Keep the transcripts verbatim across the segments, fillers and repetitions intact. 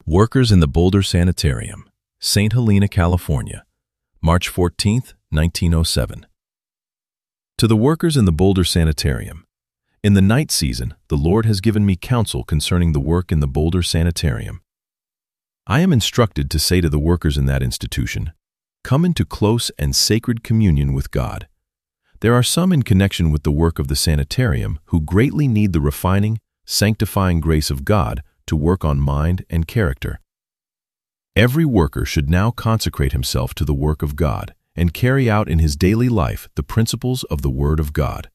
Workers in the Boulder Sanitarium, Saint Helena, California, March fourteenth, nineteen oh seven. To the workers in the Boulder Sanitarium, in the night season, the Lord has given me counsel concerning the work in the Boulder Sanitarium. I am instructed to say to the workers in that institution, come into close and sacred communion with God. There are some in connection with the work of the sanitarium who greatly need the refining, sanctifying grace of God to work on mind and character. Every worker should now consecrate himself to the work of God and carry out in his daily life the principles of the Word of God.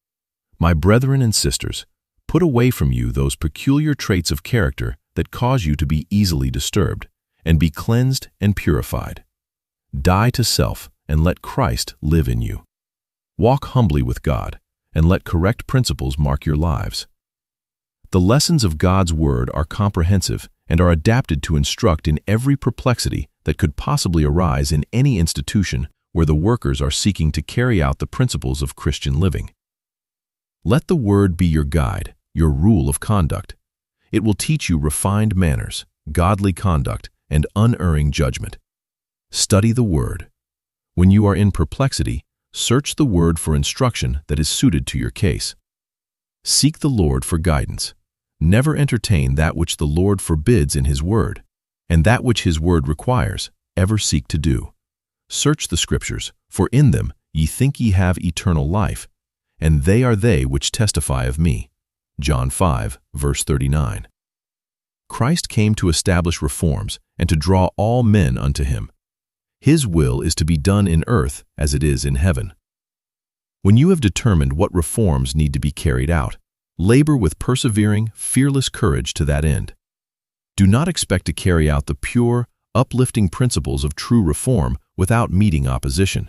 My brethren and sisters, put away from you those peculiar traits of character that cause you to be easily disturbed, and be cleansed and purified. Die to self and let Christ live in you. Walk humbly with God, and let correct principles mark your lives. The lessons of God's Word are comprehensive and are adapted to instruct in every perplexity that could possibly arise in any institution where the workers are seeking to carry out the principles of Christian living. Let the Word be your guide, your rule of conduct. It will teach you refined manners, godly conduct, and unerring judgment. Study the Word. When you are in perplexity, search the Word for instruction that is suited to your case. Seek the Lord for guidance. Never entertain that which the Lord forbids in His Word, and that which His Word requires, ever seek to do. Search the Scriptures, for in them ye think ye have eternal life, and they are they which testify of me. John five, verse thirty-nine. Christ came to establish reforms and to draw all men unto Him. His will is to be done in earth as it is in heaven. When you have determined what reforms need to be carried out, labor with persevering, fearless courage to that end. Do not expect to carry out the pure, uplifting principles of true reform without meeting opposition.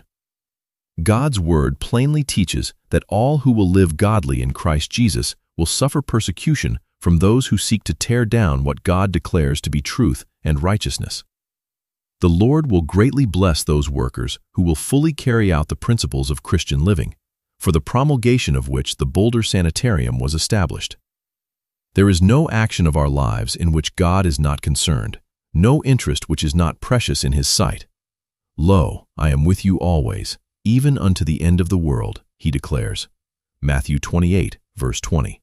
God's Word plainly teaches that all who will live godly in Christ Jesus will suffer persecution from those who seek to tear down what God declares to be truth and righteousness. The Lord will greatly bless those workers who will fully carry out the principles of Christian living, for the promulgation of which the Boulder Sanitarium was established. There is no action of our lives in which God is not concerned, no interest which is not precious in His sight. Lo, I am with you always, even unto the end of the world, He declares. Matthew twenty-eight, verse twenty.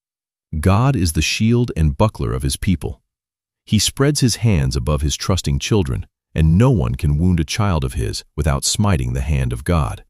God is the shield and buckler of His people. He spreads His hands above His trusting children, and no one can wound a child of His without smiting the hand of God.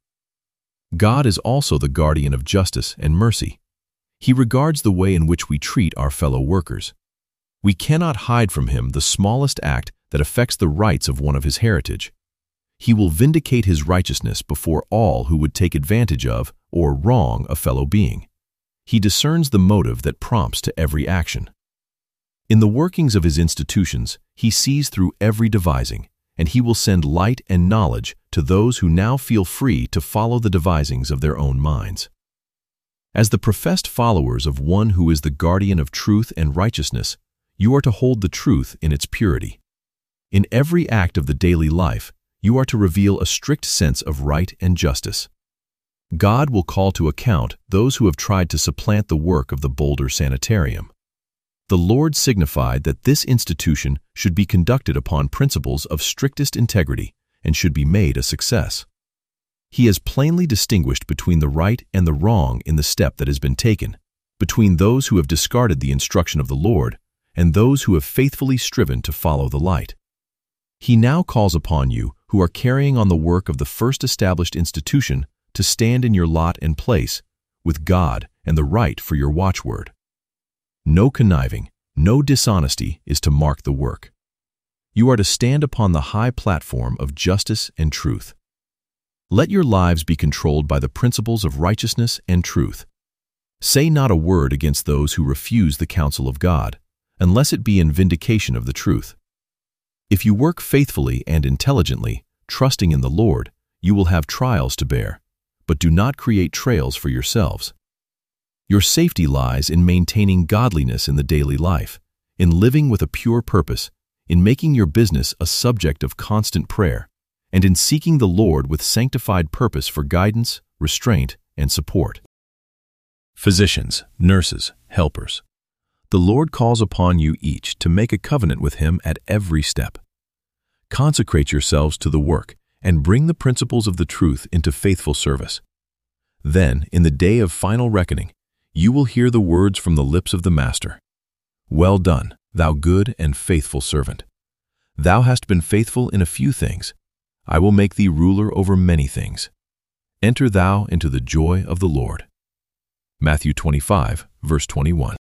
God is also the guardian of justice and mercy. He regards the way in which we treat our fellow workers. We cannot hide from Him the smallest act that affects the rights of one of His heritage. He will vindicate His righteousness before all who would take advantage of or wrong a fellow being. He discerns the motive that prompts to every action. In the workings of His institutions, He sees through every devising, and He will send light and knowledge to those who now feel free to follow the devisings of their own minds. As the professed followers of one who is the guardian of truth and righteousness, you are to hold the truth in its purity. In every act of the daily life, you are to reveal a strict sense of right and justice. God will call to account those who have tried to supplant the work of the Boulder Sanitarium. The Lord signified that this institution should be conducted upon principles of strictest integrity and should be made a success. He has plainly distinguished between the right and the wrong in the step that has been taken, between those who have discarded the instruction of the Lord and those who have faithfully striven to follow the light. He now calls upon you who are carrying on the work of the first established institution to stand in your lot and place, with God and the right for your watchword. No conniving, no dishonesty is to mark the work. You are to stand upon the high platform of justice and truth. Let your lives be controlled by the principles of righteousness and truth. Say not a word against those who refuse the counsel of God, unless it be in vindication of the truth. If you work faithfully and intelligently, trusting in the Lord, you will have trials to bear, but do not create trails for yourselves. Your safety lies in maintaining godliness in the daily life, in living with a pure purpose, in making your business a subject of constant prayer, and in seeking the Lord with sanctified purpose for guidance, restraint, and support. Physicians, nurses, helpers. The Lord calls upon you each to make a covenant with Him at every step. Consecrate yourselves to the work and bring the principles of the truth into faithful service. Then, in the day of final reckoning, you will hear the words from the lips of the Master. Well done, thou good and faithful servant. Thou hast been faithful in a few things. I will make thee ruler over many things. Enter thou into the joy of the Lord. Matthew twenty-five, verse twenty-one.